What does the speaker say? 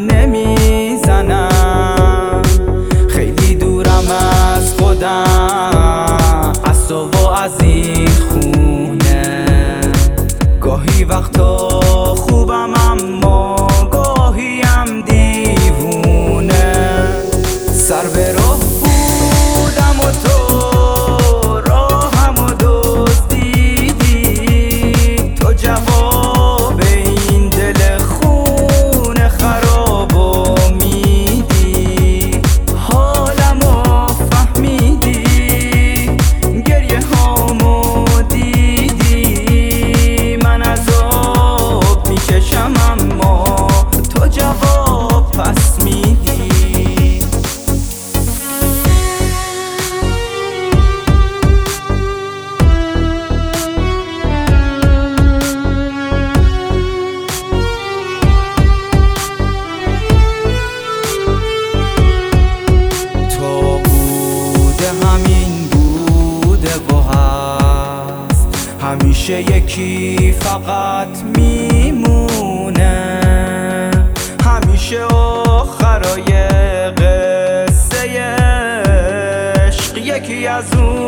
نمیزنم، خیلی دورم از خودم، از تو و از این خونه. گاهی وقتا خوبم اما گاهیم دیوونه. سر به راه بودم و تو راهم و دزدیدی، تو جواب این دل خون خرابو میدی. حالمو فهمیدی، گریه هامو دیدی، من عذاب میکشم اما تو جواب پس میدی. همین بوده و هست، همیشه یکی فقط میمونه، همیشه آخرای قصه عشق یکی از اون